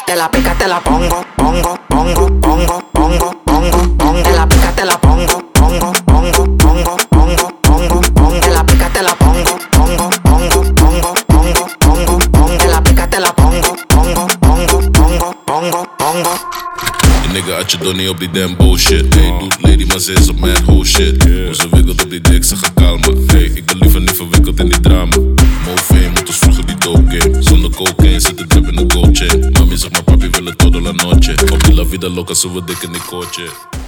Te la pica, te la pongo, pongo, pongo, pongo, pongo, pongo, pongo. Te la pica, te la pongo, pongo, pongo, pongo, pongo, pongo, pongo. Te la pica, te la pongo, pongo, pongo, pongo, pongo, pongo, pongo. Te la pica, te la pongo, pongo, pongo, pongo, pongo, pongo. Die nigga had je door niet op die damn bullshit. Hey, doet lady, maar ze is op mijn whole shit. Hoe ze wikkelt op die dik, ze gaat kalmen. Hey, ik ben liever niet verwikkeld in die drama. Mofeen moet ons vroeger die dope game. Zonder cocaine zit de drip in de gold chain. Mami zegt maar papi wil het todo la noche. Op die la vida loca, zo we dik in die koortje.